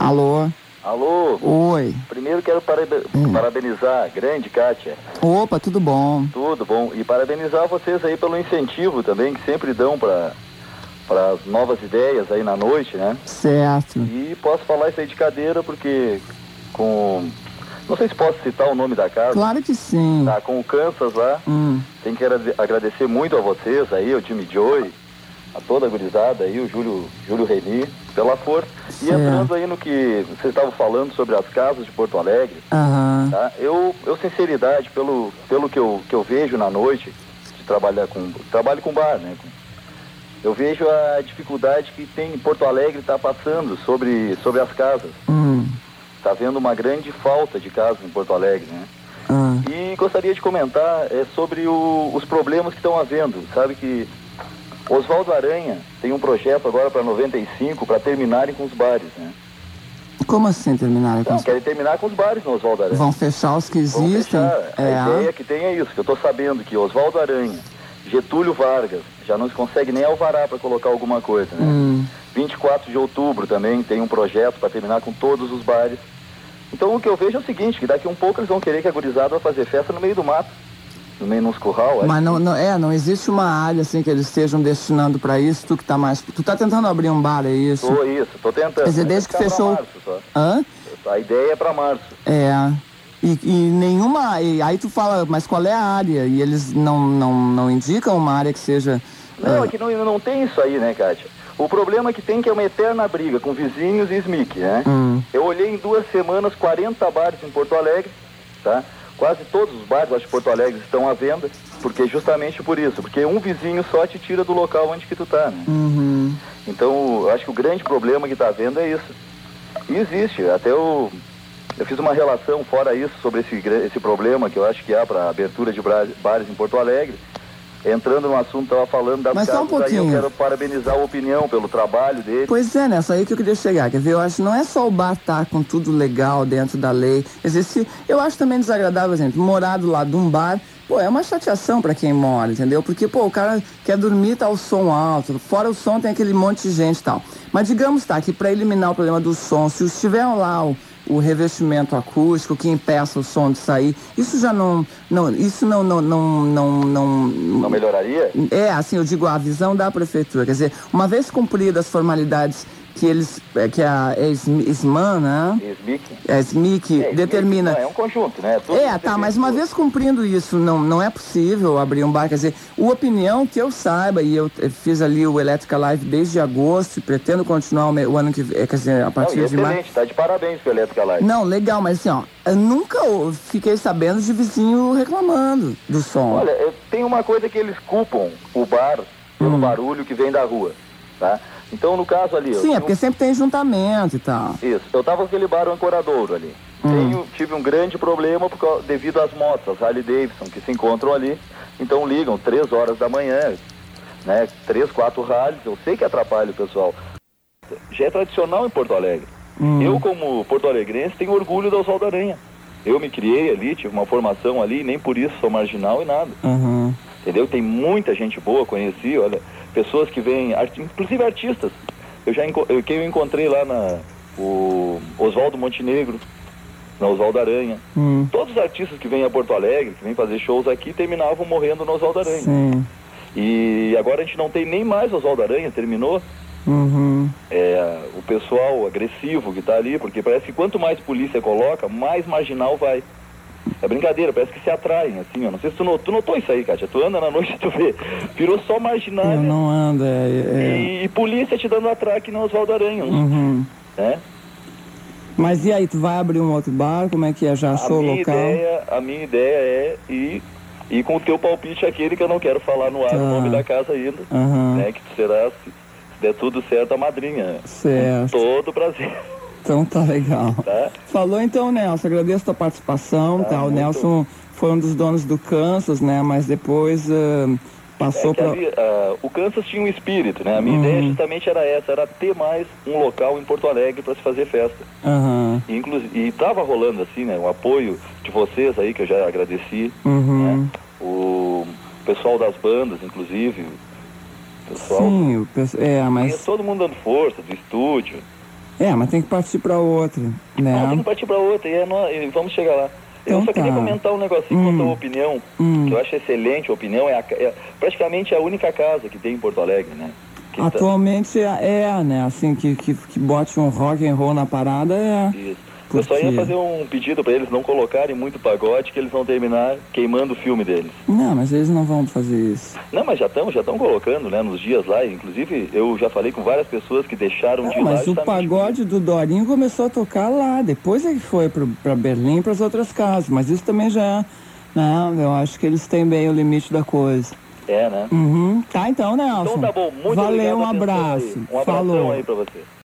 Alô? Alô? Oi. Primeiro quero parabenizar a grande Kátia. Opa, tudo bom? Tudo bom. E parabenizar vocês aí pelo incentivo também que sempre dão para as novas ideias aí na noite, né? Certo. E posso falar isso aí de cadeira porque não sei se posso citar o nome da casa. Claro que sim. Tá, com o Kansas lá. Tem que agradecer muito a vocês aí, o Jimmy Joy, a toda a gurizada aí, o Júlio Reni, pela força. Certo. E entrando aí no que vocês estavam falando sobre as casas de Porto Alegre, tá? Eu sinceridade, pelo que eu vejo na noite, de trabalho com bar, né? Eu vejo a dificuldade que tem em Porto Alegre está passando sobre as casas. Está havendo uma grande falta de casas em Porto Alegre, né? E gostaria de comentar sobre os problemas que estão havendo. Sabe que Oswaldo Aranha tem um projeto agora para 95 para terminarem com os bares, né? Como assim terminarem com os bares? Querem terminar com os bares no Oswaldo Aranha. Vão fechar os que existem? A ideia que tem é isso, que eu estou sabendo que Oswaldo Aranha, Getúlio Vargas, já não se consegue nem alvará para colocar alguma coisa, né? 24 de outubro também tem um projeto para terminar com todos os bares. Então o que eu vejo é o seguinte, que daqui um pouco eles vão querer que a gurizada vá fazer festa no meio do mato, no meio nos curral. Mas não existe uma área assim que eles estejam destinando para isso. Tu tá tentando abrir um bar, é isso? Tô tentando. Quer dizer, desde que fechou... Março, a ideia é para março. E nenhuma... E aí tu fala, mas qual é a área? E eles não indicam uma área que seja... Não, é que não tem isso aí, né, Kátia? O problema é que tem que é uma eterna briga com vizinhos e SMIC, né? Eu olhei em 2 semanas 40 bares em Porto Alegre, tá? Quase todos os bares de Porto Alegre estão à venda, porque justamente por isso, porque um vizinho só te tira do local onde que tu tá, né? Então, eu acho que o grande problema que tá havendo é isso. E existe, até eu fiz uma relação fora isso sobre esse problema que eu acho que há para abertura de bares em Porto Alegre. Entrando no assunto, estava falando das casas, aí eu quero parabenizar a Opinião pelo trabalho dele. Pois é, nessa aí que eu queria chegar, quer ver, eu acho que não é só o bar estar com tudo legal dentro da lei, eu acho também desagradável, por exemplo, morar do lado de um bar, é uma chateação pra quem mora, entendeu? Porque, o cara quer dormir, tá o som alto, fora o som tem aquele monte de gente e tal. Mas digamos, que pra eliminar o problema do som, se tiver lá o revestimento acústico que impeça o som de sair, isso já não melhoraria? Assim, eu digo, a visão da prefeitura, quer dizer, uma vez cumpridas as formalidades que a SMAN, né? SMIC determina... É um conjunto, né? Mas uma vez cumprindo isso, não é possível abrir um bar, quer dizer, o Opinião, que eu saiba, e eu fiz ali o Elétrica Live desde agosto, e pretendo continuar o ano que vem, quer dizer, a partir de março. Excelente, tá de parabéns pro Elétrica Live. Não, legal, mas assim, eu nunca fiquei sabendo de vizinho reclamando do som. Olha, tem uma coisa que eles culpam o bar pelo barulho que vem da rua, tá? Então, no caso ali... Sim, porque sempre tem juntamento e tal. Isso. Eu tava com aquele bar Ancoradouro ali. Tive um grande problema devido às motos, as Harley Davidson, que se encontram ali. Então, ligam 3 horas da manhã, né? 3, 4 Harleys. Eu sei que atrapalha o pessoal. Já é tradicional em Porto Alegre. Eu, como porto-alegrense, tenho orgulho da Oswaldo Aranha. Eu me criei ali, tive uma formação ali, nem por isso sou marginal e nada. Entendeu? Tem muita gente boa, conheci, olha... Pessoas que vêm, inclusive artistas. Quem eu encontrei lá o Oswaldo Montenegro, na Oswaldo Aranha. Todos os artistas que vêm a Porto Alegre, que vêm fazer shows aqui, terminavam morrendo no Oswaldo Aranha. Sim. E agora a gente não tem nem mais Oswaldo Aranha, terminou. O pessoal agressivo que está ali, porque parece que quanto mais polícia coloca, mais marginal vai. É brincadeira, parece que se atraem, assim, ó. Não sei se tu notou isso aí, Kátia. Tu anda na noite e tu vê. Virou só marginal. Eu não ando, E polícia te dando atraque no Oswaldo Aranha. Né? Mas e aí, tu vai abrir um outro bar? Como é que é? Já achou o local? A minha ideia é ir com o teu palpite aquele que eu não quero falar no ar, o nome da casa ainda. Né? Que tu será, se der tudo certo, a madrinha. Certo. Com todo o prazer. Então tá legal. Tá? Falou então, Nelson, agradeço a tua participação, tá? O Nelson foi um dos donos do Kansas, né? Mas depois passou para... O Kansas tinha um espírito, né? A minha ideia justamente era essa, era ter mais um local em Porto Alegre para se fazer festa. E tava rolando assim, né? O apoio de vocês aí, que eu já agradeci, né? O pessoal das bandas, inclusive. Sim, mas... todo mundo dando força, do estúdio. Mas tem que partir pra outra, né? Não, tem que partir pra outra e vamos chegar lá. Então Eu só queria tá. comentar um negocinho quanto à opinião, que eu acho excelente. A opinião é praticamente a única casa que tem em Porto Alegre, né? Que Atualmente né? Assim, que bote um rock and roll na parada Isso. Eu só ia fazer um pedido pra eles não colocarem muito pagode, que eles vão terminar queimando o filme deles. Não, mas eles não vão fazer isso. Não, mas já estão colocando, né, nos dias lá. Inclusive, eu já falei com várias pessoas que deixaram de ir lá. Mas o pagode do Dorinho começou a tocar lá. Depois é que foi pra Berlim e pras outras casas. Mas isso também já Não, eu acho que eles têm bem o limite da coisa. Né? Tá, então, Nelson. Então tá bom, muito Valeu, obrigado. um abraço. Um abração aí pra você.